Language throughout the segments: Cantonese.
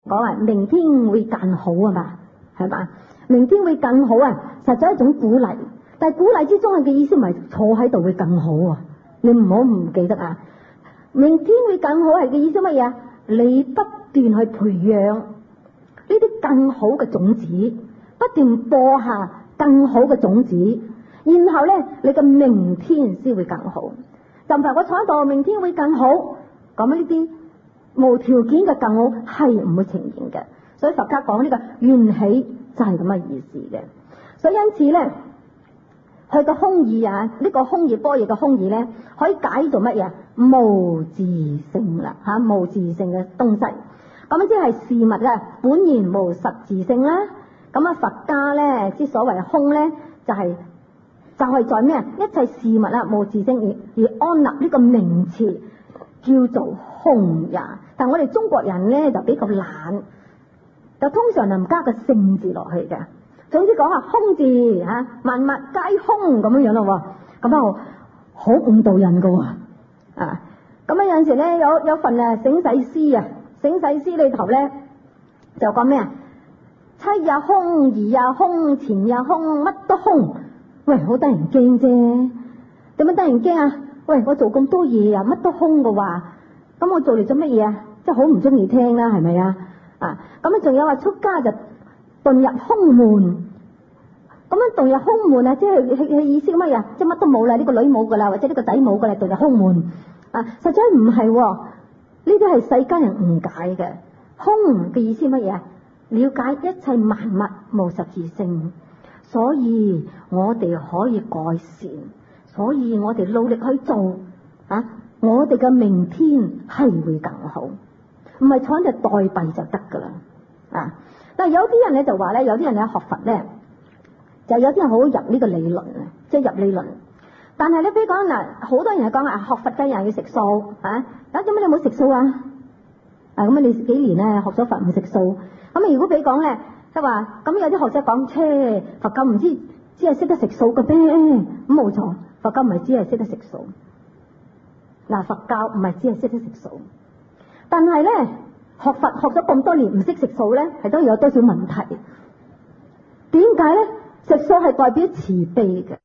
講話明天會更好啊嘛，係嘛？明天會更好啊，實在係一種鼓勵。但係鼓勵之中嘅意思唔係坐喺度會更好啊，你唔好唔記得啊！明天會更好係嘅意思乜嘢？你不斷去培養呢啲更好嘅種子，不斷播下更好嘅種子，然後咧你嘅明天先會更好。就唔係我坐喺度，明天會更好，咁呢啲無條件嘅更好係唔會呈現嘅。所以佛家講呢個緣起就係咁嘅意思嘅。所以因此咧，佢個空義啊，呢個空義般若嘅空義咧，可以解做乜嘢？無自性啦，吓，無自性嘅東西。咁即係事物嘅本然無實自性啦。咁啊，佛家咧之所謂空咧，就係在咩啊？一切事物啊無自性而安立呢個名詞叫做空也。但我哋中國人咧就比較懶，就通常就唔加個性字落去嘅。總之講下空字吓，萬物皆空咁樣樣咯。咁啊好誤導人噶啊！咁啊有陣時咧有份醒世詩啊，醒世詩裏頭咧就講咩啊？妻也空，兒也空，錢也空，乜都空。喂，好得人驚啫！點樣得人驚啊？喂，我做咁多嘢啊，乜都空嘅話，咁我做嚟做乜嘢啊？即係好唔中意聽啦，係咪啊？啊，咁啊仲有話出家就遁入空門。咁樣遁入空門啊，即係意思乜嘢？即係乜都冇啦，呢個女冇噶啦，或者呢個仔冇噶啦，遁入空門啊！實在唔係，呢啲係世間人誤解嘅。空嘅意思乜嘢？了解一切萬物無實自性，所以我哋可以改善，所以我哋努力去做啊！我哋嘅明天係會更好，唔係坐喺度代幣就得噶啦啊！但係有啲人咧就話咧，有啲人咧學佛咧。就有啲人好入呢個理論啊，即係入理論。但係咧，比如講嗱，好多人係講學佛嘅人要食素啊，咁點解你冇食素啊？咁啊，你幾年咧學咗佛唔食素？咁如果比如講咧，即係話咁有啲學者講，佛教唔知只係識得食素嘅咩？咁冇錯，佛教唔係只係識得食素。嗱，佛教唔係只係識得食素，但係咧學佛學咗咁多年唔識食素咧，係都有多少問題？點解咧？食素係代表慈悲嘅，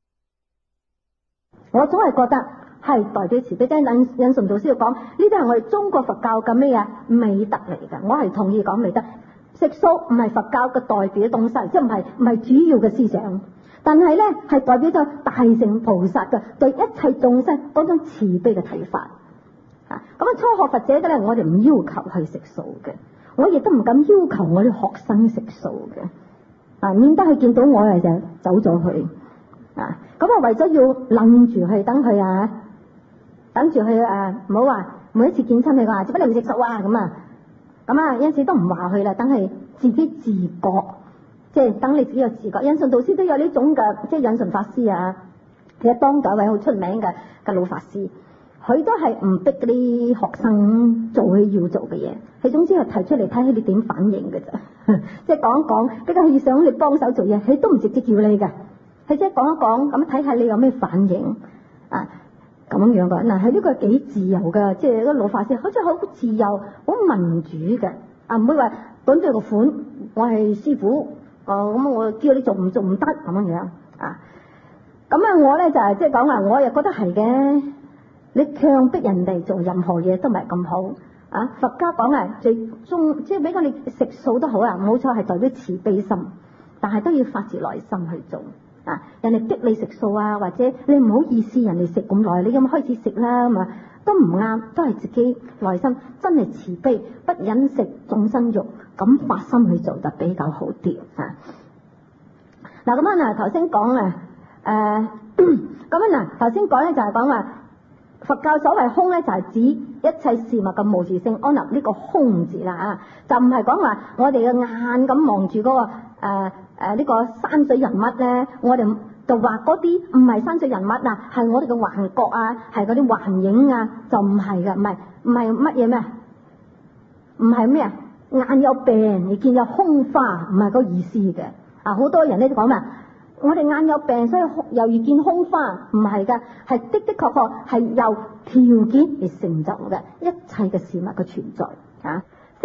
我總係覺得係代表慈悲。跟引順導師要講，呢啲係我哋中國佛教嘅咩啊美德嚟嘅，我係同意講美德。食素唔係佛教嘅代表東西，即係唔係主要嘅思想，但係咧係代表咗大乘菩薩嘅對一切眾生嗰種慈悲嘅睇法。咁啊，初學佛者嘅咧，我哋唔要求去食素嘅，我亦都唔敢要求我哋學生食素嘅。免得佢見到我哋就走咗去啊！咁我為咗要諗住去等佢啊，等住佢唔好話每一次見親佢話，做乜你唔食素啊？咁啊，有陣時都唔話佢啦，等佢自己自覺，即係等你自己有自覺。引順導師都有呢種嘅，即係引順法師啊，其實當九位好出名嘅老法師，佢都係唔逼嗰啲學生做佢要做嘅嘢，佢總之係提出嚟睇下你點反應嘅啫。即係講一講，比較要想你幫手做嘢，佢都唔直接叫你嘅，佢即係講一講，咁睇下你有咩反應啊，咁樣嘅。嗱，佢呢個幾自由嘅，即係個老法師，好似好自由、好民主嘅，唔會話綁住個款，我係師傅，咁我叫你做唔做唔得咁樣啊。咁啊，我咧就係即係講話，我又覺得係嘅，你強迫人哋做任何嘢都唔係咁好。佛家講最終即係俾我哋食素都好啊，冇錯係代表慈悲心，但係都要發自內心去做啊。人哋逼你食素啊，或者你唔好意思人哋食咁耐，你咁開始食啦咁啊，都唔啱，都係自己內心真係慈悲，不忍食眾生肉，咁發心去做就比較好啲啊。嗱咁啊，頭先講啊，咁啊頭先講咧就係講話。佛教所謂空咧，就係指一切事物嘅無自性安立呢個空字啦啊，就唔係講話我哋嘅眼咁望住嗰個呢個山水人物咧，我哋就話嗰啲唔係山水人物啊，係我哋嘅幻覺啊，係嗰啲幻影啊，就唔係嘅，唔係乜嘢咩？唔係咩啊？眼有病，你見有空花，唔係嗰個意思嘅啊！好多人咧都講話。我哋眼有病，所以又遇見空花，唔係噶，係的確係由條件而成就嘅一切嘅事物嘅存在啊。釋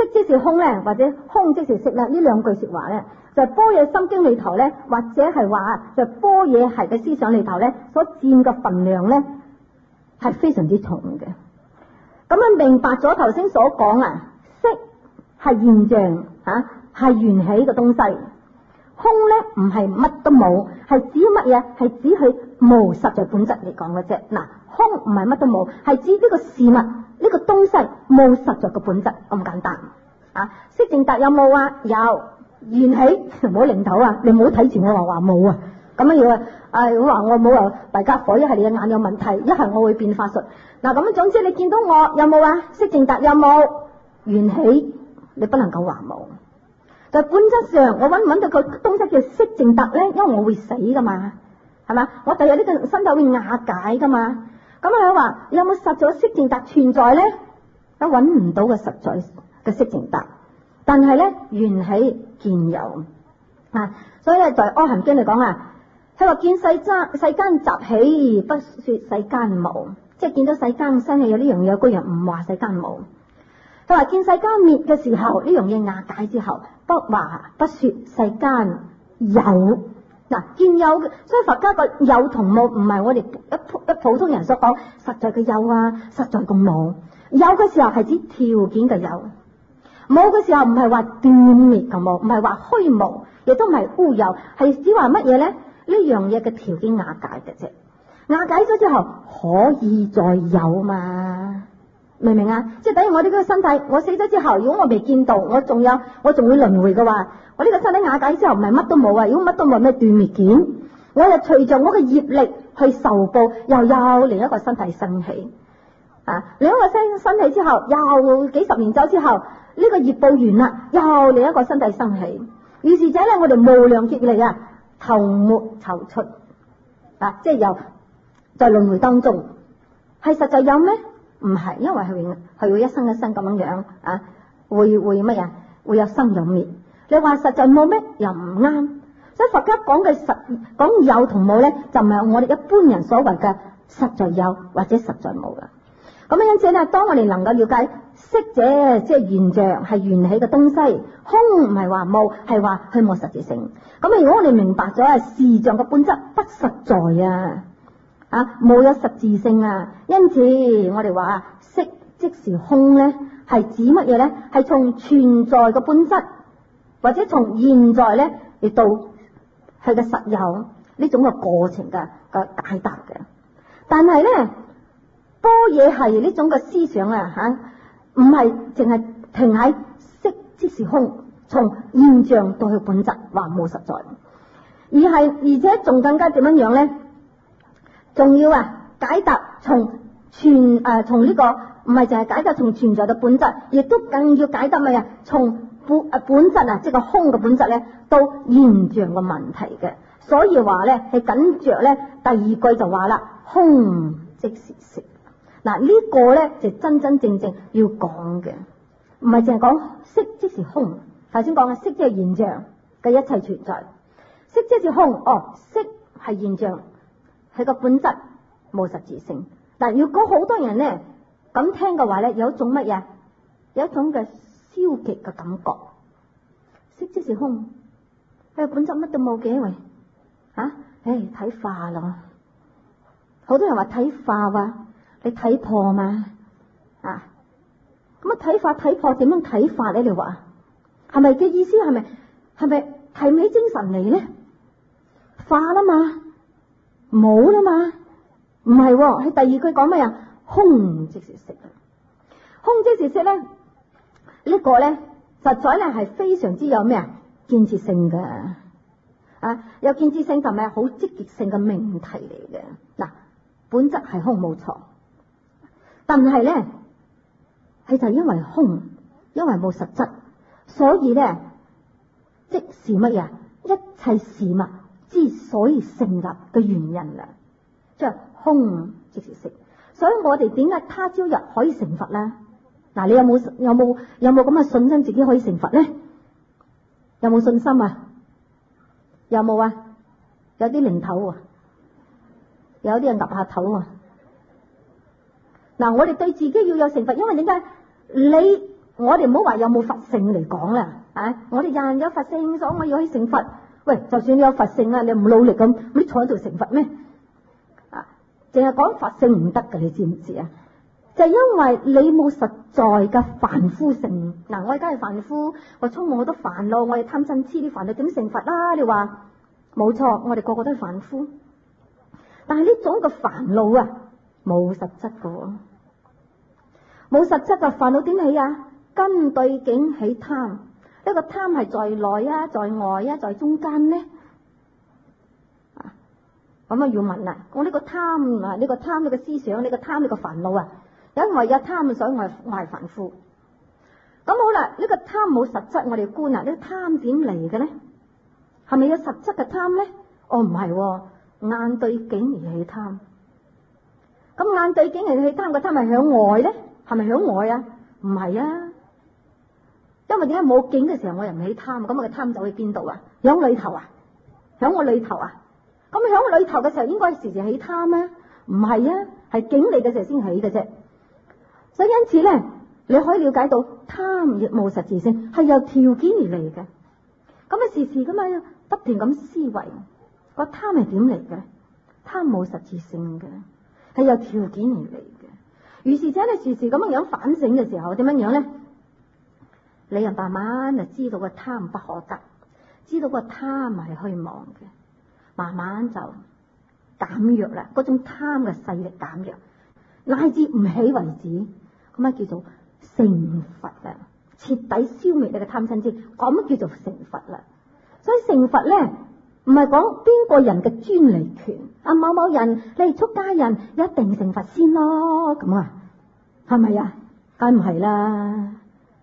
色即是空咧，或者空即是色咧，呢兩句說話咧，就係般若心經裏頭咧，或者係話就般若系嘅思想裏頭咧，所佔嘅分量咧係非常之重嘅。咁啊，明白咗頭先所講啊，色係現象吓，係緣起嘅東西。空咧唔係乜都冇，係指乜嘢？係指佢無實在本質嚟講嘅啫。嗱，空唔係乜都冇，係指呢個事物呢個東西冇實在嘅本質咁簡單啊。色淨特有冇啊？有，緣起唔好零頭啊！你唔好睇住我話冇啊！咁樣要我話我冇啊，大家伙一係你嘅眼有問題，一係我會變法術。嗱咁總之你見到我有冇啊？色淨特有冇？緣起你不能夠話冇。就本質上，我搵唔搵到個東西叫色淨特咧？因為我會死噶嘛，係嘛？我第日呢個身體會瓦解噶嘛。咁佢話有冇實在色淨特存在咧？都搵唔到個實在嘅色淨特，但係咧緣起見有啊。所以咧在《阿含經》嚟講啊，佢話見世間習起，不說世間無，即係見到世間生起有呢樣嘢，嗰樣唔話世間無。佢話見世間滅嘅時候，呢樣嘢瓦解之後，不說世間有。嗱，見有嘅，所以佛家個有同冇唔係我哋一普通人所講實在嘅有啊，實在嘅冇。有嘅時候係指條件嘅有，冇嘅時候唔係話斷滅嘅冇，唔係話虛無，亦都唔係烏有，係指話乜嘢咧？呢樣嘢嘅條件瓦解嘅啫，瓦解咗之後可以再有嘛？明唔明啊？即係等於我呢個身體，我死咗之後，如果我未見到，我仲會輪迴嘅話，我呢個身體瓦解之後唔係乜都冇啊！如果乜都冇，咩斷滅件？我又隨着我嘅業力去受報，又有另一個身體生起啊！另一個身體之後，又幾十年走之後，呢個業報完啦，又另一個身體生起。於是者咧，我哋無量劫嚟啊，頭沒頭出啊！即係又在輪迴當中，係實在有咩？唔係，因為係會一生一生咁樣啊，會乜嘢？會有生有滅。你話實在冇咩？又唔啱。所以佛家講有同冇咧，就唔係我哋一般人所謂嘅實在有或者實在冇噶。咁因此咧，當我哋能夠了解色者即係現象，係緣起嘅東西，空唔係話冇，係話佢冇實質性。咁如果我哋明白咗係事象嘅本質不實在啊，冇有實質性啊，因此我哋話色即是空咧，係指乜嘢咧？係從存在嘅本質，或者從現在咧嚟到係嘅實有呢種嘅過程嘅解答嘅。但係咧，般若係呢種嘅思想啊，唔係淨係停喺色即是空，從現象到去本質話冇實在，而且仲更加點樣樣咧？仲要解答從呢個唔係淨係解答從存在嘅本質，亦都更要解答乜嘢？從本質即係個空嘅本質咧，到現象嘅問題嘅。所以話咧係緊着咧第二句就話啦，空即是色。嗱，呢個咧就真真正正要講嘅，唔係淨係講色即是空。頭先講嘅色即係現象嘅一切存在，色即是空。色係現象。係個本質冇實質性。但如果好多人咧咁聽嘅話咧，有一種乜嘢？有一種嘅消極嘅感覺。色即是空，佢本質乜都冇嘅喂，睇化咯。好多人話睇化啊，你睇破嘛啊？咁睇化睇破點樣睇法咧？你話係咪嘅意思？係咪提唔起精神嚟咧？化啦嘛。冇啦嘛，唔係，喺第二句講咩啊？空即是色，空即是色咧，呢個咧實在咧係非常之有咩啊？建設性嘅有建設性同埋好積極性嘅命題嚟嘅。嗱，本質係空冇錯，但係咧係就因為空，因為冇實質，所以咧即是乜嘢？一切事物之所以成立嘅原因啦，即係空即是色。所以我哋點解他朝日可以成佛咧？嗱，你有冇咁嘅信心自己可以成佛咧？有冇信心啊？有冇啊？有啲零頭啊，有啲人岌下頭啊。嗱，我哋對自己要有成佛，因為點解？你我哋唔好話有冇佛性嚟講啦，我哋人人有佛性，所以我要去成佛。喂，就算你有佛性啊，你唔努力咁，你坐喺度成佛咩？淨係講佛性唔得嘅，你知唔知啊？就係因為你冇實在嘅凡夫性。嗱，我而家係凡夫，我充滿好多煩惱，我係貪嗔痴啲煩惱，點成佛啦？你話冇錯，我哋個個都係凡夫，但係呢種嘅煩惱啊，冇實質嘅，冇實質嘅煩惱點起啊？根對境起貪，呢個貪係在內啊，在外啊，在中間呢？咁啊要問啦，我呢個貪啊，呢個貪呢個思想，呢個貪呢個煩惱啊，因為有貪，所以我係凡夫。咁好啦，呢個貪冇實質，我哋觀啊，呢個貪點嚟嘅呢？係咪有實質嘅貪呢？哦，唔係，眼對境而起貪。咁眼對境而起貪，個貪係向外呢？係咪向外啊？唔係啊，因為點解冇境嘅時候我又唔起貪？咁個貪走去邊度啊？響裏頭啊？響我裏頭啊？咁響裏頭嘅時候應該時時起貪咩？唔係啊，係境嚟嘅時候先起嘅啫。所以因此咧，你可以了解到貪亦冇實質性，係由條件而嚟嘅。咁啊時時咁啊不斷咁思維，個貪係點嚟嘅？貪冇實質性嘅，係由條件而嚟嘅。於是者你時時咁樣反省嘅時候，點樣樣咧？你又慢慢就知道個貪不可得，知道個貪係虛妄嘅。慢慢就減弱啦，嗰種貪嘅勢力減弱，乃至唔起為止，咁啊叫做成佛啦，徹底消滅你嘅貪嗔痴，咁叫做成佛啦。所以成佛咧，唔係講邊個人嘅專利權，某某人你係出家人一定成佛先咯，咁啊，係咪啊？梗唔係啦。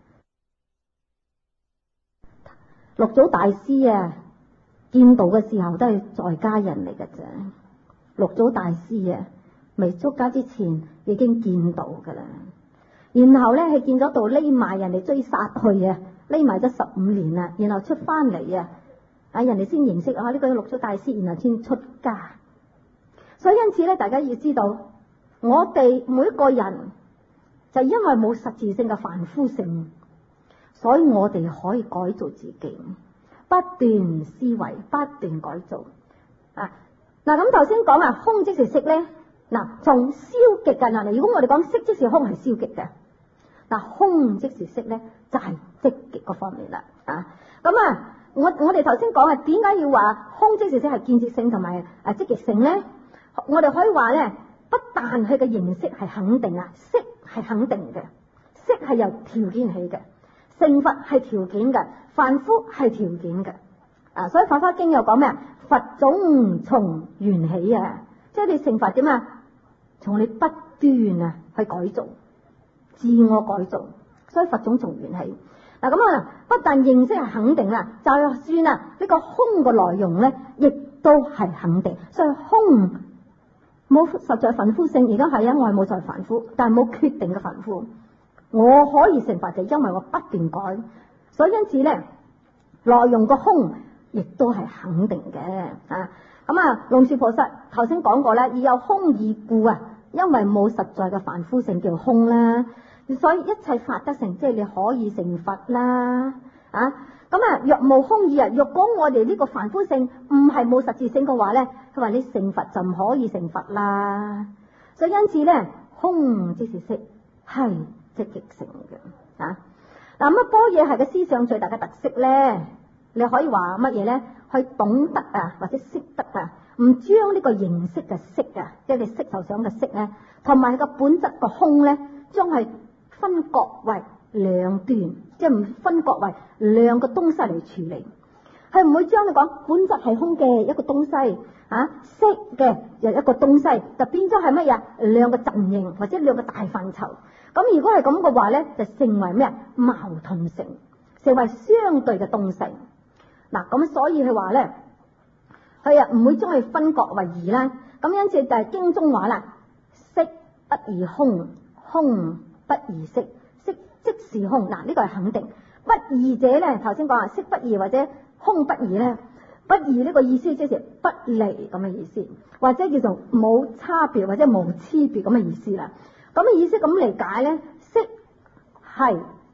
六祖大師啊，見道嘅時候都係在家人嚟嘅啫。六祖大師啊，未出家之前已經見道噶啦。然後咧係見咗道匿埋，人哋追殺去啊，匿埋咗15年啦。然後出翻嚟啊，人哋先認識呢個六祖大師，然後先出家。所以因此咧，大家要知道，我哋每一個人就因為冇實質性嘅凡夫性，所以我哋可以改造自己。不斷思維，不斷改造啊！嗱，咁頭先講啊，空即是色咧。嗱，從消極嘅嗱，如果我哋講色即是空係消極嘅，嗱，空即是色咧就係積極嗰方面啦。咁我哋頭先講啊，點解要話空即是色係建設性同埋積極性咧？我哋可以話咧，不但佢嘅形式係肯定啊，色係肯定嘅，色係由條件起嘅。成佛係條件嘅，凡夫係條件嘅，所以《法華經》又講咩啊？佛種從緣起啊，即係你成佛點啊？從你不斷去改造，自我改造，所以佛種從緣起。嗱咁啊，不但認識係肯定啦，就算啦呢個空嘅內容咧，亦都係肯定。所以空冇實在凡夫性，而家係我係冇在凡夫，但係冇決定嘅凡夫。我可以成佛就因為我不斷改，所以因此咧，內容個空亦都係肯定嘅。龍樹菩薩頭先講過啦，而有空義故啊，因為冇實在嘅凡夫性叫空啦，所以一切法得成，即係你可以成佛啦。若無空義啊，若果我哋呢個凡夫性唔係冇實質性嘅話咧，佢話你成佛就唔可以成佛啦。所以因此咧，空即是色，係積極性嘅。咁般若係嘅思想最大嘅特色咧，你可以話乜嘢咧？去懂得或者識得唔將呢個形式嘅色即係你色頭想嘅色咧，同埋個本質個空咧，將係分割為兩端，即係唔分割為兩個東西嚟處理。係唔會將你講本質係空嘅一個東西，色嘅又一個東西，就變咗係乜嘢？兩個陣營或者兩個大範疇。咁如果係咁嘅話咧，就成為咩？矛盾性，成為相對嘅東西。咁所以佢話咧，佢唔會將佢分割為二啦。咁因此就係經中話啦，色不異空，空不異色，色即是空。呢個係肯定。不異者咧，頭先講色不異或者空不異咧，不異呢個意思即係不離咁嘅意思，或者叫做冇差別或者冇差別咁嘅意思啦。咁嘅意思咁嚟解咧，色係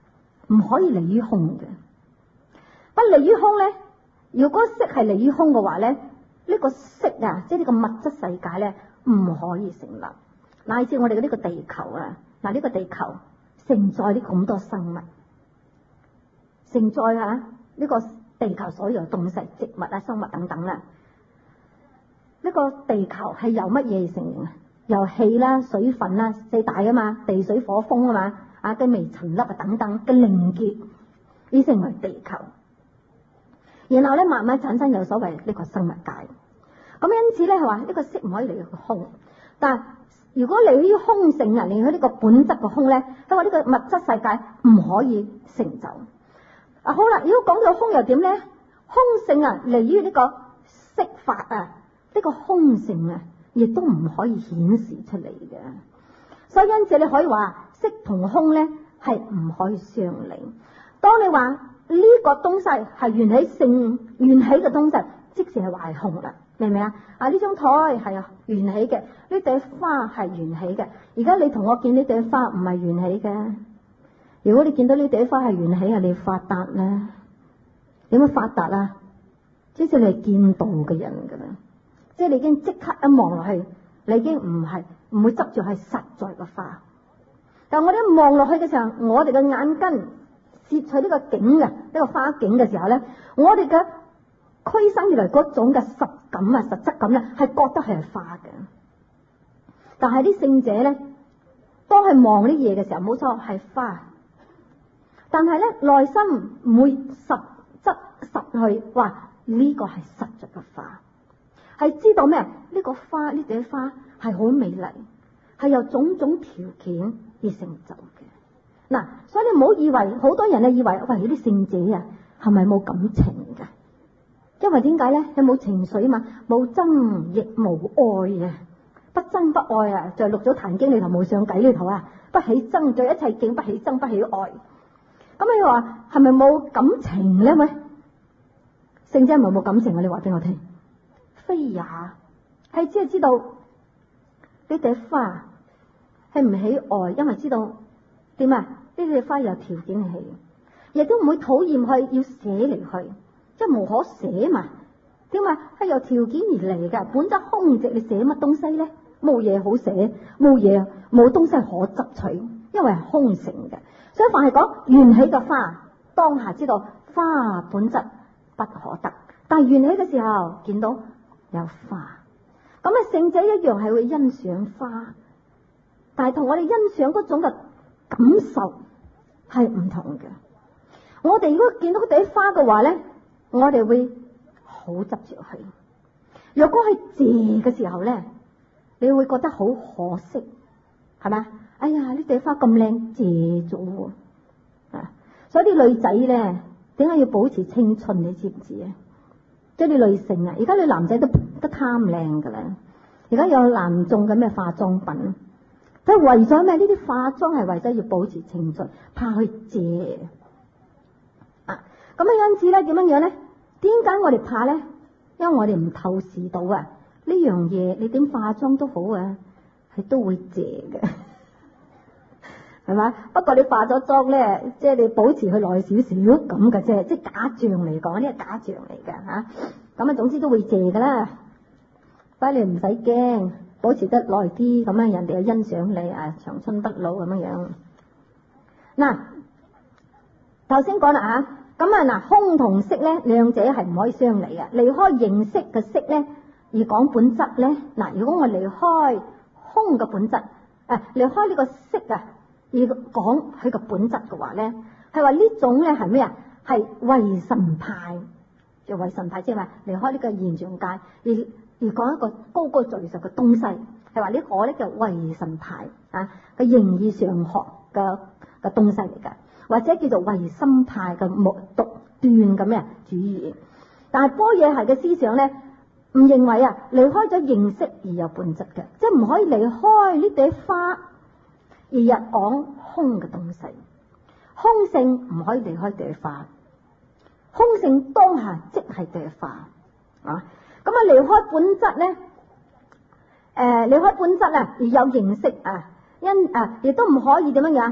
唔可以離於空嘅。不離於空咧，如果色係離於空嘅話咧，呢個色啊，即係呢個物質世界咧，唔可以成立。乃至我哋嘅呢個地球啊，嗱，呢個地球承載啲咁多生物，承載下呢個地球所有東西，植物啊、生物等等啦。呢個地球係由乜嘢成形啊？由氣啦、水分啦，四大啊嘛，地水火風啊嘛，嘅微塵粒啊等等嘅凝結，而成為地球。然後咧，慢慢產生有所謂呢個生物界。咁因此咧，係話呢個色唔可以離於空。但係如果離於空性啊，離於呢個本質嘅空咧，因為呢個物質世界唔可以成就。好啦，如果講到空又點咧？空性啊，離於呢個色法啊，呢個空性啊，亦都唔可以顯示出嚟嘅。所以因此你可以話色同空咧係唔可以相離。當你話呢個東西係緣起性緣起嘅東西，即使係話係空啦，明唔明啊？呢張台係緣起嘅，呢朵花係緣起嘅。而家你同我見呢朵花唔係緣起嘅。如果你見到呢朵花係緣起，係你發達咧？點樣發達啊？即係你係見道嘅人噶啦，即係你已經即刻一望落去，你已經唔會執住係實在嘅花。但係我哋一望落去嘅時候，我哋嘅眼根攝取呢個景嘅呢個花景嘅時候咧，我哋嘅驅生而來嗰種嘅實感啊、實質感咧，係覺得係花嘅。但係啲聖者咧，當係望啲嘢嘅時候，冇錯係花，但係咧內心唔會實去話呢個係實在嘅花，係知道咩？呢個花呢朵花係好美麗，係由種種條件而成就嘅。嗱，所以你唔好以為好多人咧以為喂呢啲聖者啊係咪冇感情㗎？因為點解咧？佢冇情緒啊嘛，冇憎亦無愛啊，不憎不愛啊，就係六祖壇經裏頭無上偈裏頭啊，不起憎，在一切境不起憎不起愛。咁你話係咪冇感情咧？喂，聖者係咪冇感情啊？你話俾我聽，非也，係只係知道呢朵花係唔起愛，因為知道點啊？呢朵花有條件起，亦都唔會討厭去要捨離去，即係無可捨嘛。點啊？係由條件而嚟嘅，本質空寂，你捨乜東西咧？冇嘢好捨，冇東西可執取，因為係空性嘅。所以凡係講緣起嘅花，當下知道花本質不可得，但係緣起嘅時候見到有花，咁啊聖者一樣係會欣賞花，但係同我哋欣賞嗰種嘅感受係唔同嘅。我哋如果見到嗰朵花嘅話咧，我哋會好執着佢；若果係謝嘅時候咧，你會覺得好可惜，係咪？哎呀，呢朵花咁靚，謝咗喎！所以啲女仔咧，點解要保持青春？你知唔知啊？即係啲女性啊，而家啲男仔都貪靚噶啦。而家有男眾嘅咩化妝品，都係為咗咩？呢啲化妝係為咗要保持青春，怕去謝啊！咁啊，因此咧，點樣樣咧？點解我哋怕咧？因為我哋唔透視到啊！呢樣嘢你點化妝都好啊，係都會謝嘅。係咪？不過你化咗妝咧，即係你保持佢耐少少咁嘅啫，即係假象嚟講，呢係假象嚟嘅吓。咁啊，總之都會謝噶啦。所以你唔使驚，保持得耐啲，咁樣人哋就欣賞你啊，長春不老咁樣樣。嗱，頭先講啦吓，咁啊嗱，空同色咧，兩者係唔可以相離嘅。離開形色嘅色咧，而講本質咧，嗱，如果我離開空嘅本質，離開呢個色啊。而講佢個本質嘅話咧，係話呢種咧係咩啊？係唯神派，就唯神派，即係話離開呢個現象界，而講一個高高在上嘅東西，係話呢個咧叫唯神派啊嘅形而上學嘅東西嚟㗎，或者叫做唯心派嘅獨斷咁嘅主義。但係般若係嘅思想咧，唔認為啊離開咗形色而有本質嘅，即係唔可以離開呢朵花。而日講空嘅東西，空性唔可以離開朵花，空性當下即係朵花啊！咁啊，離開本質咧，離開本質啊，而有形色啊，亦都唔可以點樣樣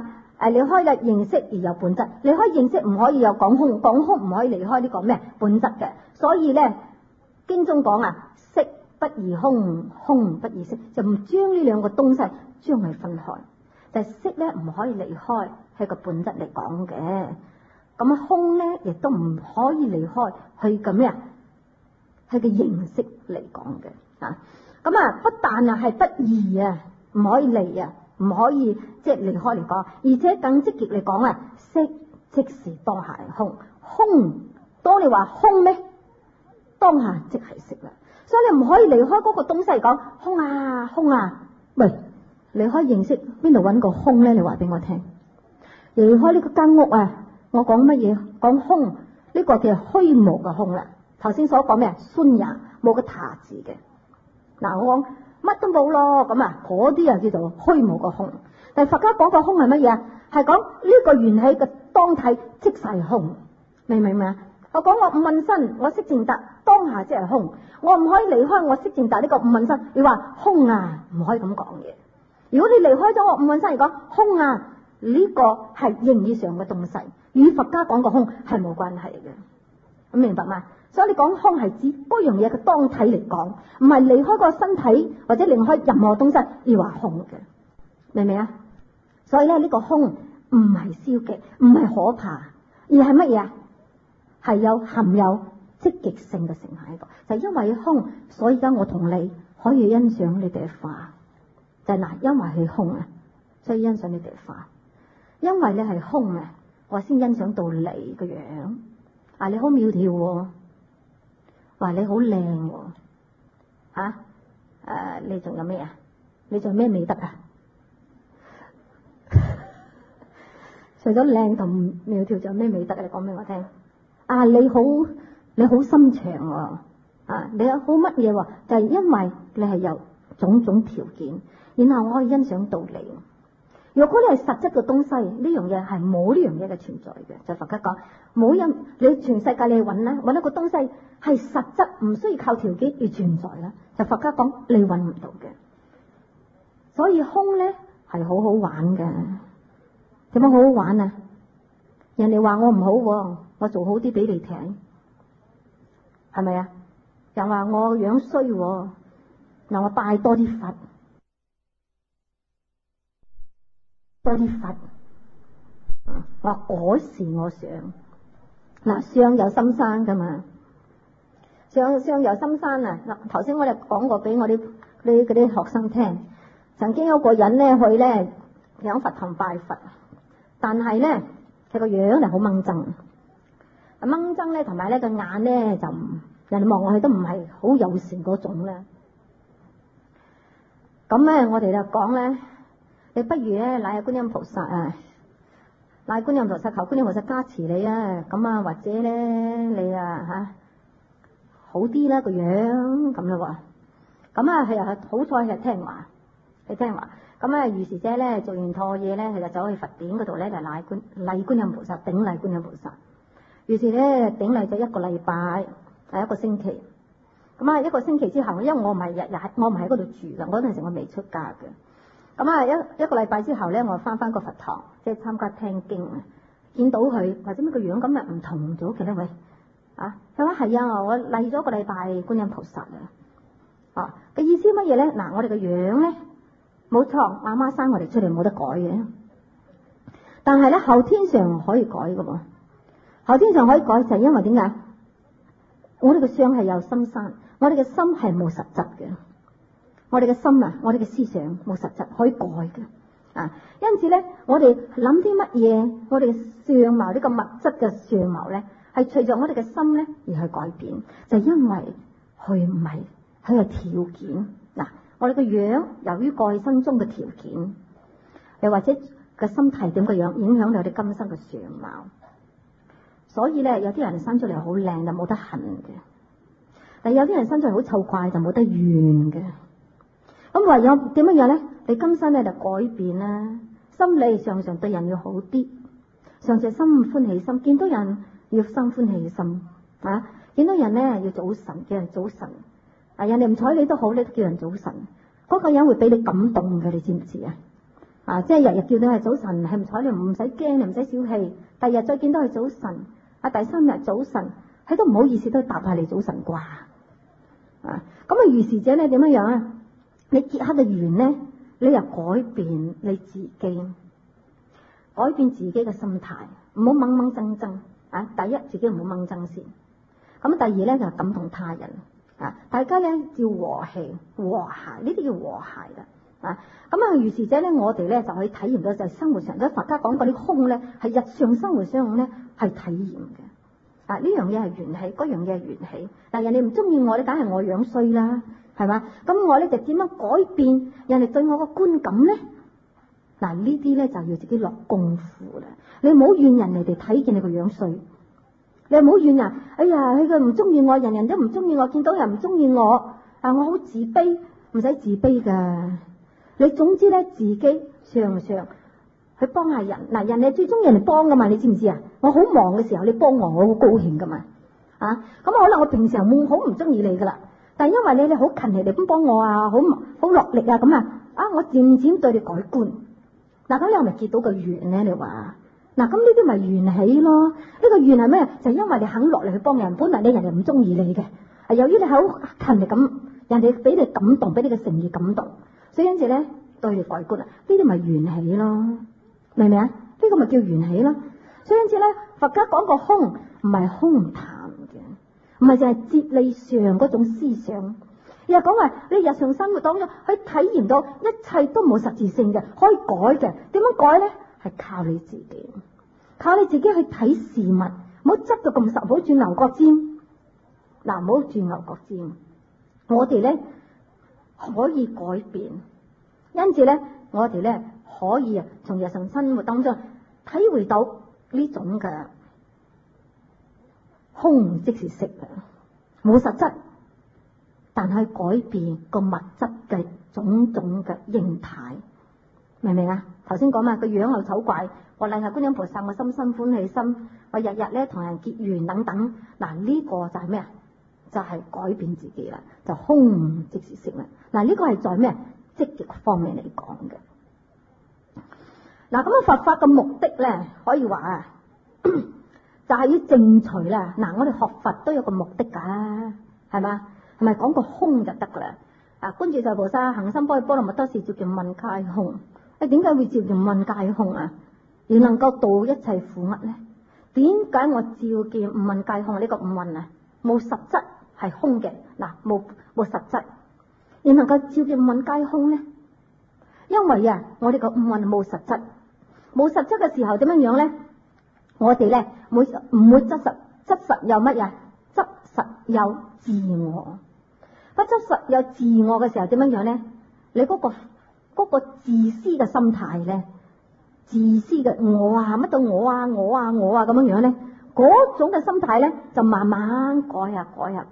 離開嘅認識而有本質，離開認識唔可以有講空，講空唔可以離開呢個咩本質嘅。所以咧經中講啊，色不異空，空不異色，就唔將呢兩個東西將佢分開。就係色咧唔可以離開係個本質嚟講嘅，咁空咧亦都唔可以離開去咁咩啊？係個形式嚟講嘅啊。咁啊，不但啊係不異啊，唔可以離啊，唔可以即係離開嚟講，而且更積極嚟講啊，色即是當下係空，空當你話空咩？當下即係色啦。所以你唔可以離開嗰個東西嚟講空啊空啊，喂！離開認識邊度揾個空咧？你話俾我聽。離開呢個間屋啊，我講乜嘢？講空，呢個叫虛無嘅空啦。頭先所講咩？孫也冇個塔字嘅。嗱，我講乜都冇咯，咁啊，嗰啲啊叫做虛無嘅空。但係佛家講個空係乜嘢啊？係講呢個緣起嘅當體即係空，明唔明啊？我講我五蘊身，我識淨達當下即係空，我唔可以離開我識淨達呢個五蘊身。你話空啊，唔可以咁講嘢。如果你離開咗我五蘊身嚟講空啊，呢個係形義上嘅東西，與佛家講個空係冇關係嘅，咁明白嗎？所以你講空係指嗰樣嘢嘅當體嚟講，唔係離開個身體或者離開任何東西而話空嘅，明唔明啊？所以咧呢個空唔係消極，唔係可怕，而係乜嘢啊？係有含有積極性嘅成分喺度，就係因為空，所以而家我同你可以欣賞你哋嘅花。就係嗱，因為係空啊，所以欣賞你哋花。因為你係空啊，我先欣賞到你個樣。啊，你好苗條喎，話你好靚喎，吓，你仲有咩啊？你仲有咩美德啊？除咗靚同苗條，仲有咩美德啊？你講俾我聽。啊，你好心腸喎，啊，你有好乜嘢喎？就係因為你係有種種條件。然後我可以欣賞到你。如果你係實質嘅東西，呢樣嘢係冇呢樣嘢嘅存在嘅。就佛家講，冇人你全世界你去揾咧，揾一個東西係實質，唔需要靠條件而存在啦。就佛家講，你揾唔到嘅。所以空咧係好好玩嘅。點樣好好玩啊？人哋話我唔好，我做好啲俾你睇，係咪啊？又話我樣衰，嗱我拜多啲佛。多啲佛，我改善我相。嗱，相由心生噶嘛，相由心生啊！嗱，頭先我哋講過俾我啲嗰啲學生聽，曾經有個人咧去咧響佛堂拜佛，但係咧佢個樣就好掹憎，掹憎咧同埋咧個眼咧就人哋望落去都唔係好友善嗰種咧。咁咧我哋就講咧。你不如咧賴下觀音菩薩啊，賴觀音菩薩求觀音菩薩加持你啊，咁啊或者咧你啊吓好啲啦個樣咁咯喎，咁啊係啊好彩係聽話，係聽話，咁啊於是者咧做完錯嘢咧，佢就走去佛典嗰度咧就賴觀音菩薩頂禮觀音菩薩，於是咧頂禮咗一個禮拜，係一個星期，咁啊一個星期之後，因為我唔係日日我唔喺嗰度住噶，嗰陣時我未出家嘅。咁啊，一個禮拜之後咧，我翻個佛堂，即係參加聽經啊，見到佢或者咩個樣咁啊唔同咗嘅咧，喂啊，佢話係啊，我禮咗個禮拜觀音菩薩啊，嘅意思乜嘢咧？嗱，我哋個樣咧冇錯，阿媽生我哋出嚟冇得改嘅，但係咧後天上可以改嘅喎，後天上可以改就係因為點解？我哋個相係有心生，我哋嘅心係冇實質嘅。我哋嘅心啊，我哋嘅思想冇實質可以改嘅啊，因此咧，我哋諗啲乜嘢，我哋嘅相貌呢個物質嘅相貌咧，係隨着我哋嘅心咧而去改變，就因為佢唔係佢係條件嗱，我哋嘅樣由於過去生中嘅條件，又或者個心態點嘅樣，影響到我哋今生嘅相貌，所以咧有啲人生出嚟好靚就冇得恨嘅，但有啲人生出嚟好醜怪就冇得怨嘅。咁唯有點樣樣咧？你今生咧就改變啦，心理上對人要好啲，常常心歡喜心，見到人要心歡喜心啊！見到人咧要早晨，叫人早晨啊！人哋唔睬你都好，你都叫人早晨，嗰個人會俾你感動嘅，你知唔知啊？ 即係日日叫你係早晨，係唔睬你，唔使驚，你唔使小氣。第日再見到佢早晨，第3日早晨，佢都唔好意思都答下你早晨啩。咁如是者咧點樣啊？你結黑嘅緣咧，你又改變你自己，改變自己嘅心態，唔好掹掹爭爭。第一自己唔好掹爭先。咁第二咧就感動他人。大家咧要和諧和諧，呢啲叫和諧啦。如是者咧，我哋咧就可以體驗到就係生活上，所以佛家講嗰啲空咧，係日常生活上咧係體驗嘅。呢樣嘢係緣起，嗰樣嘢係緣起。但人哋唔中意我咧，梗係我樣衰啦，係嘛？咁我咧就點樣改變人哋對我嘅觀感咧？呢啲咧就要自己落功夫啦。你唔好怨人哋睇見你個樣衰。你唔好怨人，哎呀，佢唔中意我，人人都唔中意我，見到人唔中意我，我好自卑，唔使自卑噶。你總之咧，自己常常去幫下人，人哋最中意人哋幫噶嘛，你知唔知啊？我好忙嘅時候，你幫我，我好高興噶嘛。咁可能我平時好唔中意你噶啦，但係因為你好勤力嚟咁幫我啊，好落力啊，咁我漸漸對你改觀。咁你係咪結到個緣咧？你話？咁呢啲咪緣起咯？呢個緣係咩？就係因為你肯落嚟去幫人，本來人哋唔中意你嘅，由於你好勤力咁，人哋俾你感動，俾你嘅誠意感動，所以因此咧對你改觀啦。呢啲咪緣起咯，明唔明啊？呢個咪叫緣起咯。所以因此咧，佛家講個空唔係空談嘅，唔係就係哲理上嗰種思想，而係講話你日常生活當中去體驗到一切都冇實質性嘅，可以改嘅。點樣改咧？係靠你自己，靠你自己去睇事物，唔好執到咁實，唔好轉牛角尖。唔好轉牛角尖。我哋咧可以改變，因此咧我哋咧可以從日常生活當中體會到呢種嘅空即是色啊，冇實質，但係改變個物質嘅種種嘅形態。明唔明啊？頭先講嘛，個樣又醜怪，我禮下觀音菩薩，我心生歡喜心，我日日咧同人結緣等等。呢個就係咩啊？就係改變自己啦，就空即是色啦。呢個係在咩積極方面嚟講嘅。咁佛法嘅目的咧，可以話就係要淨除啦。我哋學佛都有個目的噶，係嘛？係咪講個空就得噶啦？觀自在菩薩行深般若波羅蜜多時，照見五皆空。點解會照見五皆空啊？而能夠度一切苦厄咧？點解我照見五皆空？呢個五蘊啊，冇實質係空嘅，冇實質，而能夠照見五皆空咧？因為我哋個五蘊冇實質，冇實質嘅時候點樣咧？我哋咧唔會執實有乜嘢？執實有自我，不執實有自我嘅時候點樣咧？你嗰個自私嘅心態咧，自私嘅我乜都我咁樣咧，嗰種嘅心態咧就慢慢改下。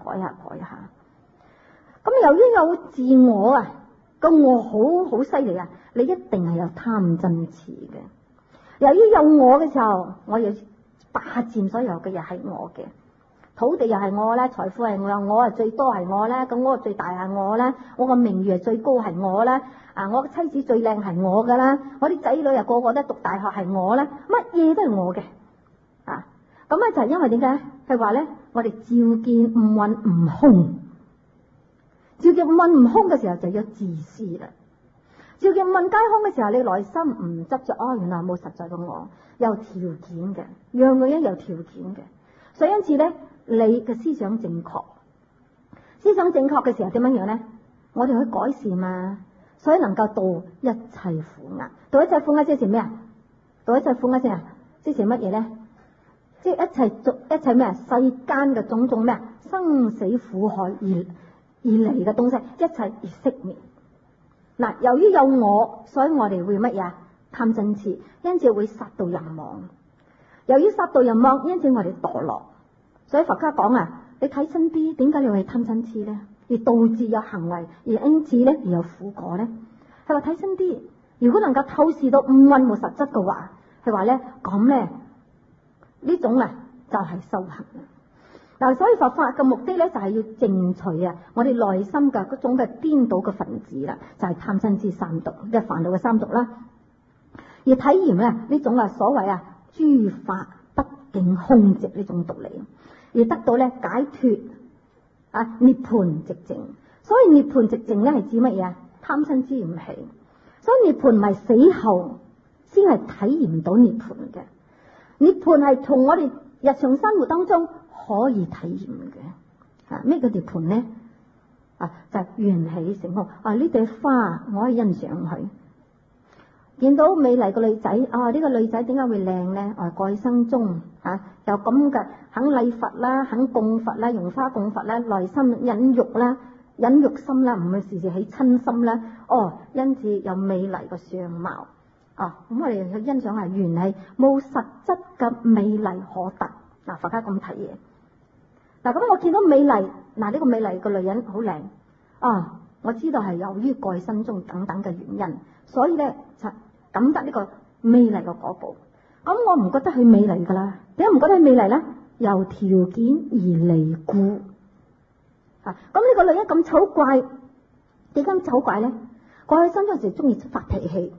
咁由於有自我個我好犀利你一定係有貪嗔癡嘅。由於有我嘅時候，我要霸佔所有嘅嘢係我嘅，土地又係我啦，財富係我係最多係我啦，咁我最大係我啦，我個名譽係最高係我啦，我個妻子最靚係我噶啦，我啲仔女又個個都讀大學係我啦，乜嘢都係我嘅。咁就係因為點解？係話咧，我哋照見五蘊唔空，照見五蘊唔空嘅時候就有自私啦。照見五蘊皆空嘅時候，你內心唔執着，原來冇實在嘅我，有條件嘅，樣樣有條件嘅。所以因此咧，你嘅思想正確，思想正確嘅時候點樣咧？我哋可以改善嘛，所以能夠度一切苦厄。度一切苦厄即係咩啊？度一切苦厄即係乜嘢咧？即係一切咩啊？世間嘅種種咩啊？生死苦海而嚟嘅東西，一切而熄滅。由於有我，所以我哋會乜嘢？貪嗔癡，因此會殺盜淫妄。由於殺盜淫妄，因此我哋墮落。所以佛家講你睇真啲，點解你會貪嗔癡咧？而導致有行為，而因此咧而有苦果咧？係話睇真啲，如果能夠透視到五蘊冇實質嘅話，係話咧咁咧呢種就係修行。所以佛法嘅目的咧就係要淨除我哋內心嘅嗰種嘅顛倒嘅分子啦，就係貪嗔癡三毒，即係煩惱嘅三毒啦。 而體驗咧呢種所謂諸法畢竟空寂呢種道理，而得到咧解脫涅槃寂靜。所以涅槃寂靜咧係指乜嘢？貪嗔癡唔起。所以涅槃唔係死後先係體驗到涅槃嘅，涅槃係從我哋日常生活當中可以體驗嘅。咩叫涅槃呢？就係緣起成空。呢朵花我可以欣賞佢，見到美麗個女仔，呢個女仔點解會靚呢？過去生中有咁嘅肯禮佛啦，肯供佛啦，用花供佛啦，內心忍辱啦，忍辱心啦，唔會時時起嗔心啦。因此有美麗個相貌。咁我哋去欣賞係緣起，冇實質嘅美麗可得。佛家咁睇嘢。咁我見到美麗，呢個美麗個女人好靚。我知道係由於過去生中等等嘅原因，所以咧就感得呢個美麗嘅果報。咁我唔覺得佢美麗噶啦，點解唔覺得佢美麗咧？由條件而離故。咁呢個女人咁醜怪，點解咁醜怪咧？過去生中時中意發脾氣，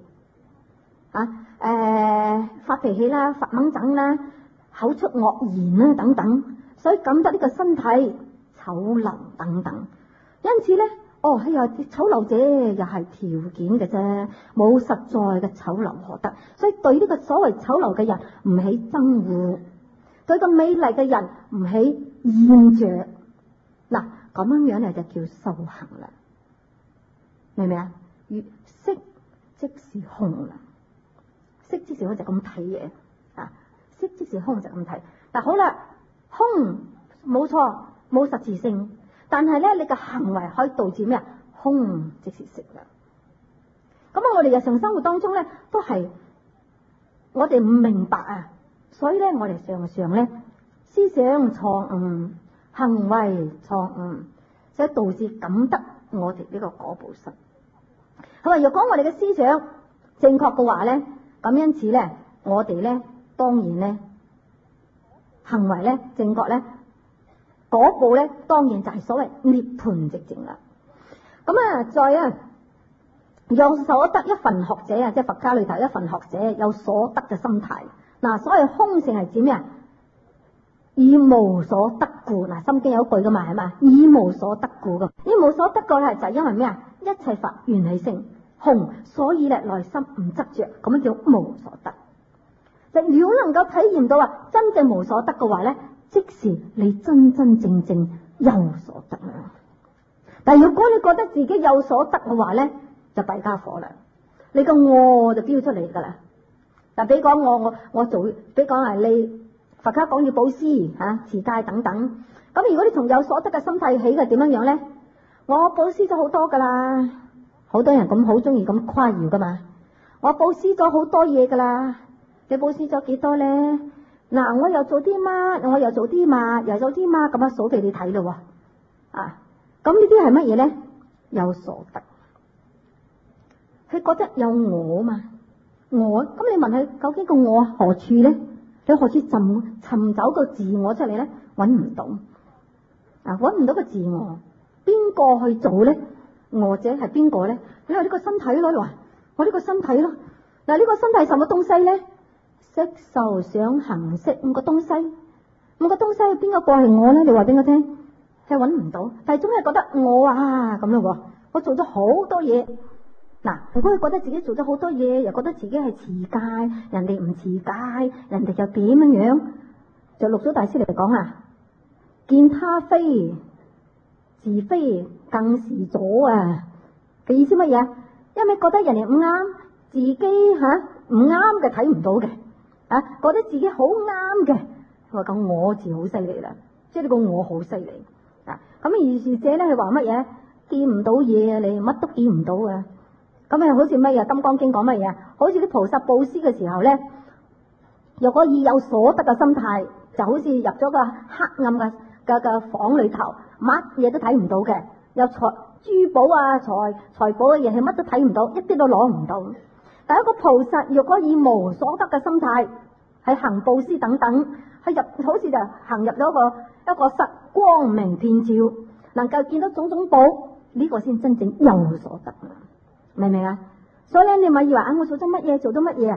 發脾氣啦，發猛整啦，口出惡言啦等等，所以感得呢個身體醜陋等等。因此咧，醜陋者又係條件嘅啫，冇實在嘅醜陋可得。所以對呢個所謂醜陋嘅人唔起憎惡，對個美麗嘅人唔起厭著。咁樣咧就叫修行啦，明唔明啊？色即是空啦，色即是空就咁睇嘢，色即是空就咁睇。但好啦，空冇錯，冇實質性。但係咧，你嘅行為可以導致咩？空即是色啦。咁我哋日常生活當中咧，都係我哋唔明白所以咧，我哋常常咧思想錯誤，行為錯誤，所以導致感得我哋呢個果報失。佢話：若果我哋嘅思想正確嘅話咧，咁因此咧，我哋咧當然咧行為咧正確咧。嗰步咧，當然就係所謂涅槃寂靜啦。再有所得一份學者即係佛家裏頭一份學者有所得嘅心態。所謂空性係指咩？以無所得故。心經有一句噶嘛，係嘛？以無所得故噶。以無所得個咧就係因為咩？一切法緣起性空，所以咧內心唔執着，咁樣叫無所得。就如果能夠體驗到真正無所得嘅話咧，即是你真真正正有所得啦。但如果你覺得自己有所得嘅話咧，就弊家伙啦。你個我就飆出嚟噶啦。比如講我做，比如講係你佛家講要布施持戒等等。咁如果你從有所得嘅心態起嘅點樣咧？我布施咗好多噶啦，好多人咁好中意咁誇耀噶嘛。我布施咗好多嘢噶啦，你布施咗幾多咧？我又做啲乜，我又做啲乜，又做啲乜，咁數俾你睇咯。咁呢啲係乜嘢咧？有所得，佢覺得有我嘛？我咁你問佢究竟個我何處咧？你何處尋找個自我出嚟咧？揾唔到，揾唔到個自我，邊個去做咧？我者係邊個咧？你話呢個身體咯，我呢個身體咯。呢個身體係什麼東西咧？色受想行識五個東西，五個東西邊個係我咧？你話俾我聽，係揾唔到，但係總係覺得我咁咯。我做咗好多嘢，如果佢覺得自己做咗好多嘢，又覺得自己係持戒，人哋唔持戒，人哋又點樣？就六祖大師嚟講見他非自非更是左嘅意思乜嘢？因為覺得人哋唔啱，自己唔啱嘅睇唔到嘅。覺得自己好啱嘅，話咁我字好犀利啦，即係呢個我好犀利。咁如是者咧，係話乜嘢？見唔到嘢你乜都見唔到啊！咁好似乜嘢？《金剛經》講乜嘢？好似啲菩薩布施嘅時候咧，若果以有所得嘅心態，就好似入咗個黑暗嘅房裏頭，乜嘢都睇唔到嘅，有珠寶財寶嘅嘢，係乜都睇唔到，一啲都攞唔到。但一個菩薩，若果以無所得嘅心態，係行布施等等，好似就行入咗一個室，光明遍照，能夠見到種種寶，呢個先真正有所得，明唔明啊？所以咧，你咪以為我做咗乜嘢，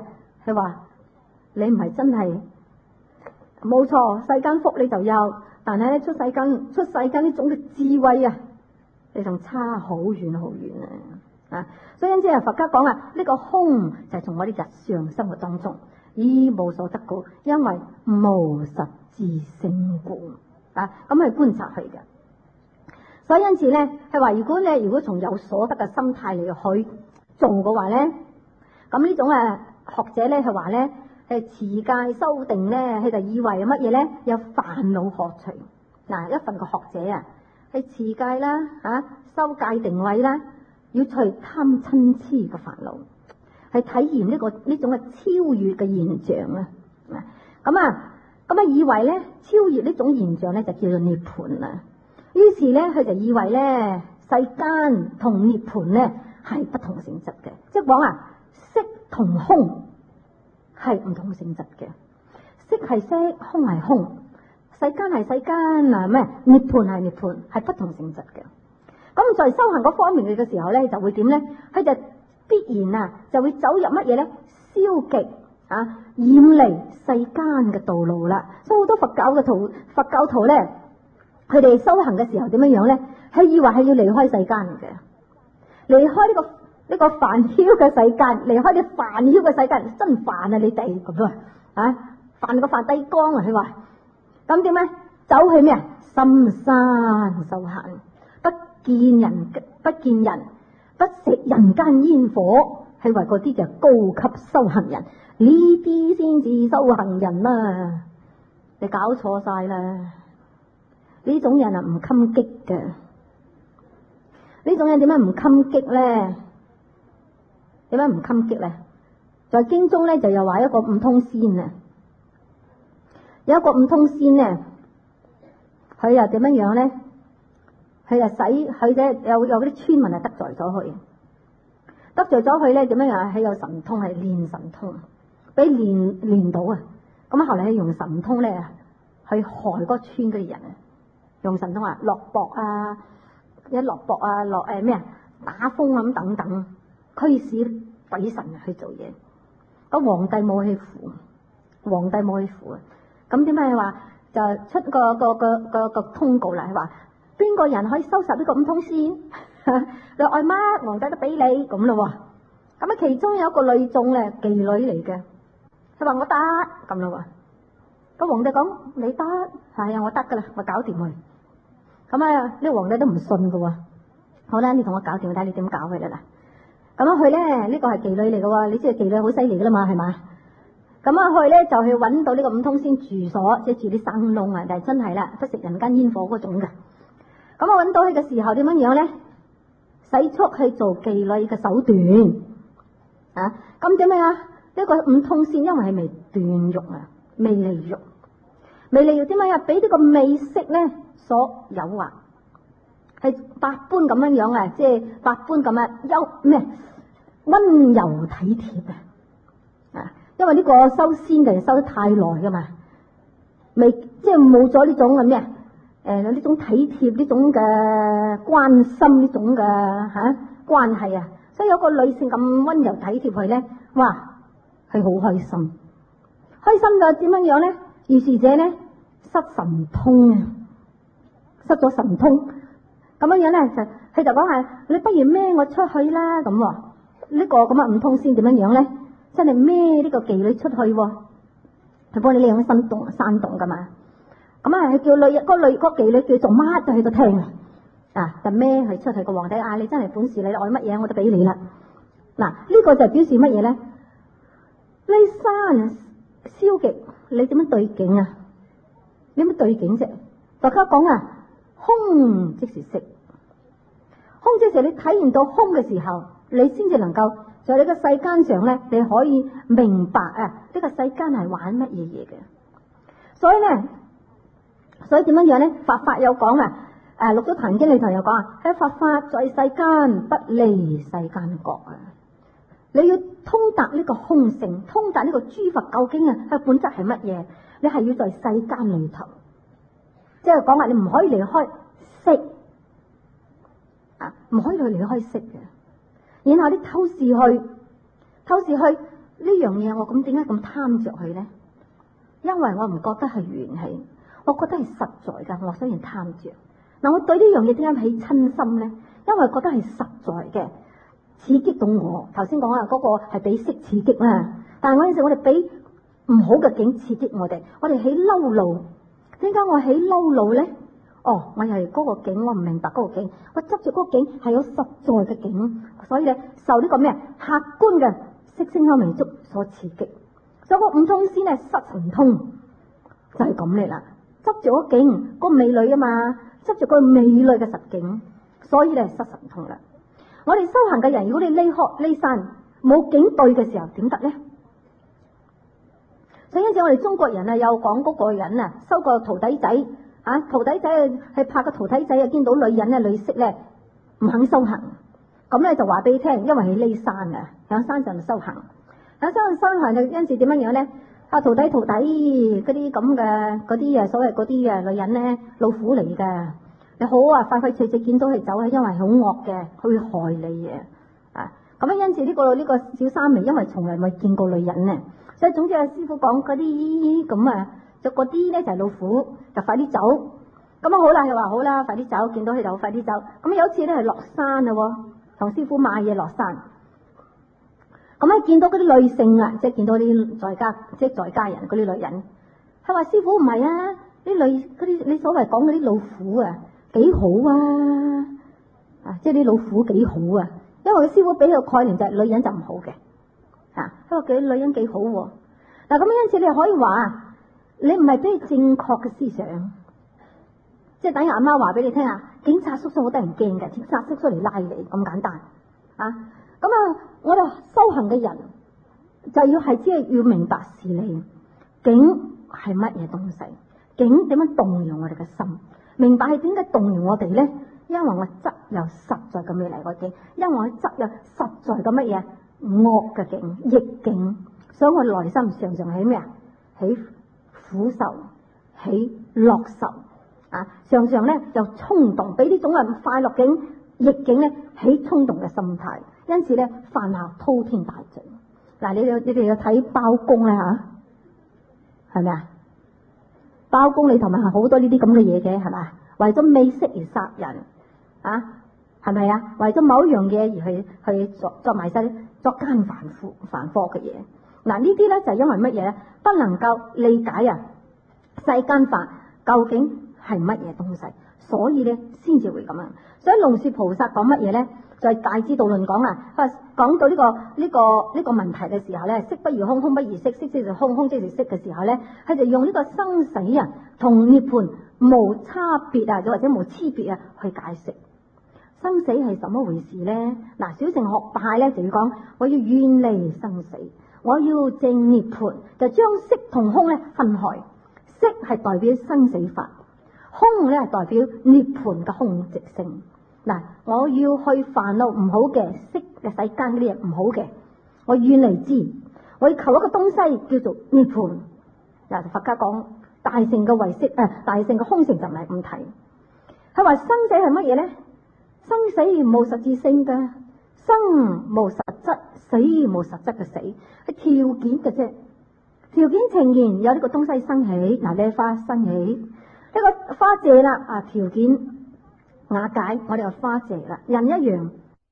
佢話你唔係真係冇錯，世間福你就有，但係咧出世間呢種嘅智慧啊，你仲差好遠好遠啊！所以因此啊，佛家講啊，呢個空就係從我哋日常生活當中已無所得故，因為無實自性故啊，咁去觀察佢嘅。所以因此咧，係話如果從有所得嘅心態嚟去做嘅話咧，咁呢種學者咧係話咧，持戒修定咧，佢就以為乜嘢咧？有煩惱可除。嗱，一份個學者啊，係持戒啦，修戒定慧啦，要除貪嗔痴嘅煩惱，係體驗呢種嘅超越嘅現象啊。咁啊，以為咧超越呢種現象咧就叫做涅槃啦。於是咧，佢就以為咧世間同涅槃咧係不同性質嘅，即係講色同空係唔同性質嘅，色係色，空係空，世間係世間涅槃係涅槃，係不同性質嘅。咁在修行嗰方面嘅時候咧，就會點咧？佢就必然就會走入乜嘢咧？消極遠離世間嘅道路啦。所以好多佛教徒咧，佢哋修行嘅時候點樣樣咧？係以為係要離開世間嘅，離開呢個煩囂嘅世界，離開啲煩囂嘅世界，真煩啊！你哋咁煩個梵蒂岡啊！佢話咁點咧？走去咩啊？深山修行，不見人，不食人間煙火，係話嗰啲就係高級修行人，呢啲先至修行人啦。你搞錯晒啦！呢種人唔襟激嘅，呢種人點解唔襟激咧？點解唔襟激咧？在經中咧就又話一個五通仙啊，有一個五通仙咧，佢又點樣樣咧？佢就有嗰啲村民啊得罪咗佢咧，點樣樣？佢有神通，係練神通，俾練到啊！咁後嚟係用神通咧去害嗰村嗰啲人啊，用神通落雹啊，落咩打風咁等等。驅使鬼神去做嘢，咁皇帝冇去扶啊！咁點解話就出個通告啦？係話邊個人可以收拾呢個五通仙？你愛乜皇帝都俾你咁咯。咁其中有一個女眾咧，妓女嚟嘅，佢話我得咁咯。咁皇帝講你得，係啊，我得噶啦，我搞掂佢。咁呢個皇帝都唔信噶。好啦，你同我搞掂，睇你點搞佢啦。咁佢咧呢個係妓女嚟嘅喎，你知道妓女好犀利噶啦嘛，係嘛？咁佢咧就去揾到呢個五通仙住所，即係住啲山窿啊，但係真係啦，不食人間煙火嗰種嘅。咁揾到佢嘅時候點樣樣咧？使出去做妓女嘅手段咁點樣呢個五通仙因為係未斷欲未離欲點樣俾呢個美色咧所誘惑，係百般咁樣樣即係百般咁溫柔體貼因為呢個修仙就係修得太耐噶嘛，未即係冇咗呢種呢種體貼，呢種嘅關心，呢種嘅關係所以有個女性咁溫柔體貼佢咧，哇，係好開心就點樣樣咧？於是者咧失神通失咗神通，咁樣樣咧佢就講係你不如孭我出去啦咁。呢個咁五通仙點樣樣咧？真係孭呢個妓女出去，佢幫你呢樣山洞噶嘛。咁佢叫個妓女叫做乜都喺度聽就孭佢出去。個皇帝你真係本事，你愛乜嘢我都俾你啦。呢個就表示乜嘢咧？呢山消極，你點樣對境啊？你點樣對境啫？大家講空即是色，空即是你體驗到空嘅時候，你先至能夠在你個世間上咧，你可以明白呢個世間係玩乜嘢嘅。所以點樣樣咧？法有講六祖壇經裏頭有講喺佛法在世間不離世間覺你要通達呢個空性，通達呢個諸佛究竟佢本質係乜嘢？你係要在世間裏頭，即係講你唔可以離開色唔可以離開色嘅。然後你透視去呢樣嘢我咁點解咁貪着佢呢？因為我唔覺得係緣起，我覺得係實在噶，我雖然貪着。嗱，我對呢樣嘢點解起親心呢？因為覺得係實在嘅，刺激到我。頭先講啊，嗰個係俾色刺激啦，但係我有陣時我哋俾唔好嘅境刺激我哋起嬲怒。點解我起嬲怒呢？哦，我又係嗰個境，我唔明白嗰個境，我執住嗰個境係有實在嘅境，所以咧受呢個咩客觀嘅色聲香味觸所刺激，所以個五通先係失唔通，就係咁嚟啦。執住嗰境，個美女啊嘛，執住個美女嘅實境，所以咧失神通啦。我哋修行嘅人，如果你呢山冇境對嘅時候，點得咧？所以因此我哋中國人啊，又講嗰個人啊，收個徒弟仔啊，徒弟仔係怕個徒弟仔啊，見到女人咧女色咧唔肯修行，咁咧就話俾你聽，因為喺呢山啊，喺山上修行，喺山上就因此點樣樣咧？啊徒弟嗰啲咁嘅嗰啲啊，所謂嗰啲啊女人咧老虎嚟噶，你好啊快快脆脆見到佢走，係因為好惡嘅，佢會害你嘅啊。咁樣因此呢個小三眉，因為從來未見過女人咧。所以總之阿師傅講嗰啲咁啊，就嗰啲咧就係老虎，就快啲走。咁啊好啦，佢話好啦，快啲走，見到佢就快啲走。咁有一次咧係落山啦，同師傅買嘢落山。咁咧見到嗰啲女性啊，即係見到啲在家人嗰啲女人，佢話師傅唔係啊，啲你所謂講嗰啲老虎啊，幾好啊，啊即係啲老虎幾好啊，因為佢師傅俾個概念就係女人就唔好嘅。啊！佢話佢女人幾好喎，嗱咁因此你可以話你唔係俾正確嘅思想，即係等於阿媽話俾你聽啊，警察叔叔好得人驚嘅，警察叔叔嚟拉你咁簡單啊！咁啊，我哋修行嘅人就要係即係要明白事理，境係乜嘢東西，境點樣動搖我哋嘅心，明白係點解動搖我哋咧？因為我執有實在嘅美麗個境，因為我執有實在嘅乜嘢？惡嘅境、逆境，所以我內心常常起咩啊？起苦受，起樂受啊！常常咧就衝動，俾呢種啊快樂境、逆境咧起衝動嘅心態，因此咧犯下滔天大罪。嗱，你哋要睇包公咧吓，係咪啊？包公你同埋好多呢啲咁嘅嘢嘅係咪？為咗美色而殺人啊！係咪啊？為咗某一樣嘢而去作埋晒作奸犯科嘅嘢。嗱呢啲咧就係因為乜嘢咧？不能夠理解啊世間法究竟係乜嘢東西，所以咧先至會咁樣。所以龍樹菩薩講乜嘢咧？就係大智度論講啊，講到呢個問題嘅時候咧，色不如空，空不如色，色即是空，空即是色嘅時候咧，佢就用呢個生死啊同涅槃無差別啊，或者無差別啊去解釋。生死係什麼回事呢？嗱，小乘學派咧就要講，我要遠離生死，我要證涅槃，就將色同空咧分開。色係代表生死法，空咧係代表涅槃嘅空寂性。嗱，我要去煩惱唔好嘅色嘅世間嗰啲嘢唔好嘅，我遠離之，我要求一個東西叫做涅槃。嗱，佛家講大乘嘅唯識大乘嘅空性就唔係咁睇。佢話生死係乜嘢咧？生死無實質性嘅，生無實質，死無實質嘅死，係條件嘅啫。條件呈現有呢個東西生起，嗱呢花生起，呢個花謝啦啊，條件瓦解，我哋話花謝啦。人一樣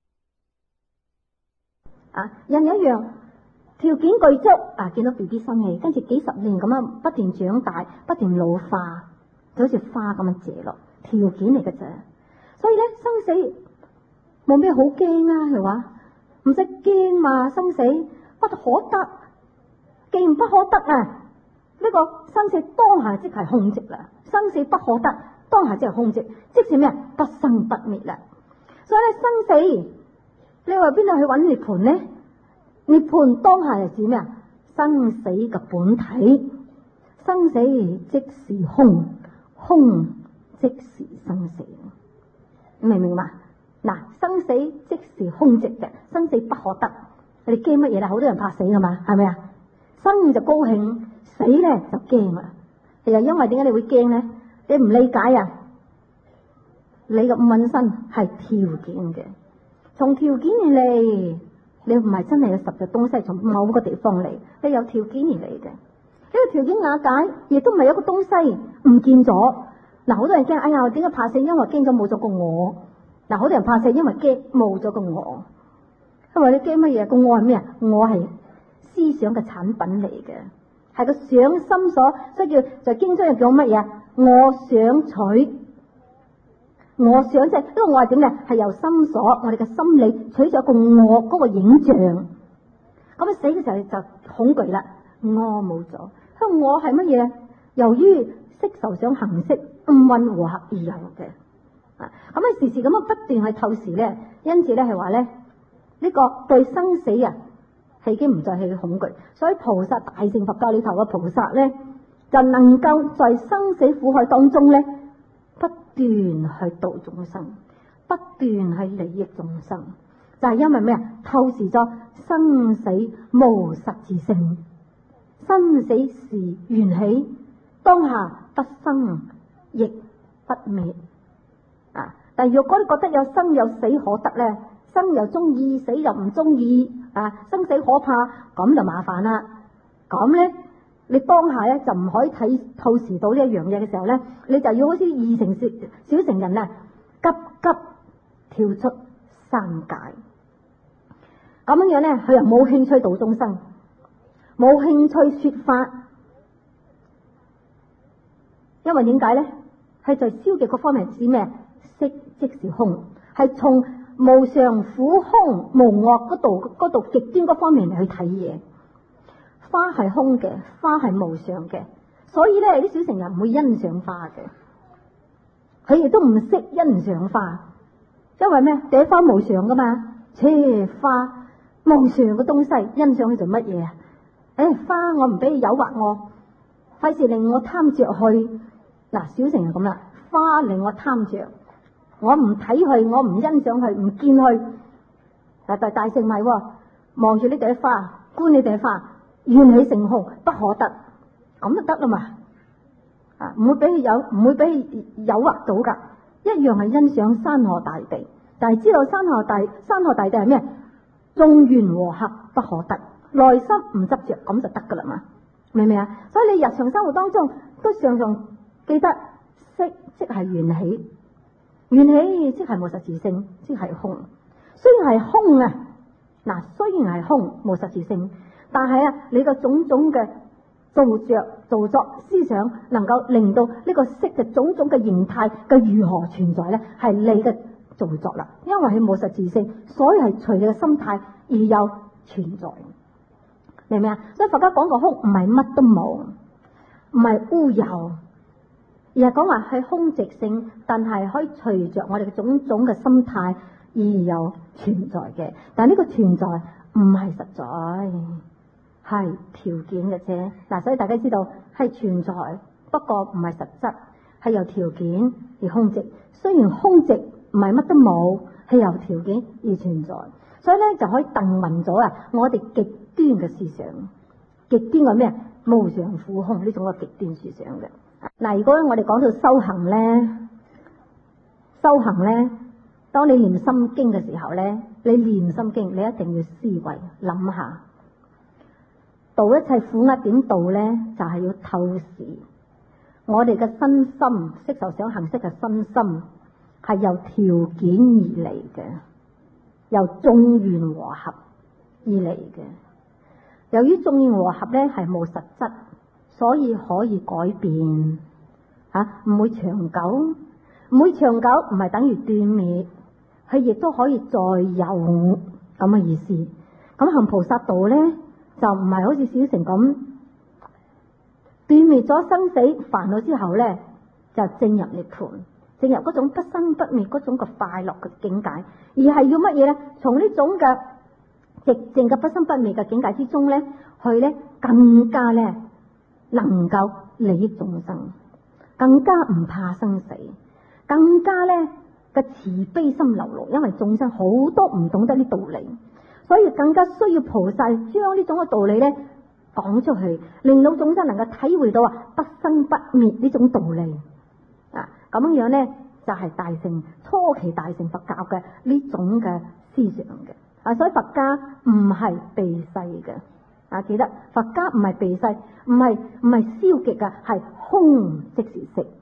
啊，人一樣，條件具足啊，見到 BB 生起，跟住幾十年咁樣不斷長大，不斷老化，就好似花咁樣謝落，條件嚟嘅啫。所以咧，生死冇咩好驚啊，係話唔使驚嘛。生死不可得，既然不可得啊，呢個生死當下即係空寂啦。生死不可得，當下即係空寂，即是咩啊？不生不滅啦。所以咧，生死你話邊度去揾涅槃呢？涅槃當下係指咩啊？生死嘅本體，生死即是空，空即是生死。明唔明白？嗱，生死即是空寂嘅，生死不可得。你驚乜嘢啦？好多人怕死噶嘛，係咪啊？生就高興，死咧就驚啦。其實因為點解你會驚咧？你唔理解啊！你嘅五蘊身係條件嘅，從條件而嚟， 你唔係真係有實在東西從某個地方嚟，你有條件而嚟嘅。呢個條件瓦解，亦都唔係有個東西唔見咗。嗱，好多人驚，哎呀，點解怕死？因為驚咗冇咗個我。嗱，好多人怕死，因為驚冇咗個我。佢話你驚乜嘢？個我係咩啊？我係思想嘅產品嚟嘅，係個想心所，所以就經中又叫乜嘢？我想取，我想即係呢個我係點咧？係由心所，我哋嘅心理取咗個我嗰個影像。咁啊死嘅時候就恐懼啦，我冇咗。咁我係乜嘢？由於色受想行識五蘊和合而有嘅。咁啊時時咁樣不斷去透視咧，因此咧係話咧呢個對生死啊係已經唔再係恐懼。所以菩薩大乘佛教裏頭嘅菩薩咧，就能夠在生死苦海當中咧不斷去度眾生，不斷去利益眾生，就係因為咩啊？透視咗生死無實自性，生死時緣起，當下不生亦不滅啊！但係如果你覺得有生有死可得咧，生又中意，死又唔中意啊，生死可怕，咁就麻煩啦。咁咧你當下咧就唔可以睇透視到呢一樣嘢嘅時候咧，你就要好似二乘小乘人啊，急急跳出三界。咁樣咧，佢又冇興趣度眾生，冇興趣說法，因為點解咧？係在消極嗰方面指咩？色即是空，係從無常苦空無我嗰度極端嗰方面嚟去睇嘢。花係空嘅，花係無常嘅，所以咧啲小乘人唔會欣賞花嘅，佢亦都唔識欣賞花，因為咩？第一花無常噶嘛，花無常嘅東西欣賞佢做乜嘢啊？花我唔俾你誘惑我，費事令我貪着去。嗱，小乘係咁啦，花令我貪着，我唔睇佢，我唔欣賞佢，唔見佢。但大乘咪望住呢朵花，觀呢朵花，緣起成空，不可得，咁就得啦嘛。啊，唔會俾佢唔會俾佢誘惑到噶，一樣係欣賞山河大地，但係知道山河大地係咩？眾緣和合不可得，內心唔執着，咁就得噶啦嘛，明唔明啊？所以你日常生活當中都常常記得色即係緣起，緣起即係無實自性，即係空。雖然係空啊，嗱，雖然係空無實自性，但係啊，你個種種嘅造作思想，能夠令到呢個色嘅種種嘅形態嘅如何存在咧，係你嘅造作啦。因為係無實自性，所以係隨你嘅心態而有存在，明唔明啊？所以佛家講個空唔係乜都冇，唔係烏有，而係講話係空寂性，但係可以隨着我哋嘅種種嘅心態而有存在嘅。但呢個存在唔係實在，係條件嘅啫。嗱，所以大家知道係存在，不過唔係實質，係由條件而空寂。雖然空寂唔係乜都冇，係由條件而存在，所以咧就可以鄧運咗啊！我哋極端嘅思想，極端嘅咩？無常苦空呢種嘅極端思想嘅。嗱，如果我哋講到修行咧，當你念心經嘅時候咧，你念心經，你一定要思維諗下，度一切苦厄點度咧，就係要透視我哋嘅身心，色受想行識嘅身心係由條件而嚟嘅，由眾緣和合而嚟嘅。由於眾緣和合咧係冇實質，所以可以改變，唔會長久，唔會長久，唔係等於斷滅，佢亦都可以再有咁嘅意思。咁行菩薩道咧，就唔係好似小乘咁斷滅咗生死煩惱之後咧，就進入涅槃，進入嗰種不生不滅嗰種嘅快樂嘅境界，而係要乜嘢咧？從呢種嘅寂靜嘅不生不滅嘅境界之中咧，去咧更加咧能夠利益眾生，更加唔怕生死，更加咧嘅慈悲心流露，因為眾生好多唔懂得呢道理，所以更加需要菩薩將呢種嘅道理咧講出去，令到眾生能夠體會到不生不滅呢種道理啊！咁樣咧就係大乘初期大乘佛教嘅呢種嘅思想嘅。 所以佛家唔係避世嘅，記得佛家唔係避世，唔係消極嘅，係空即是色。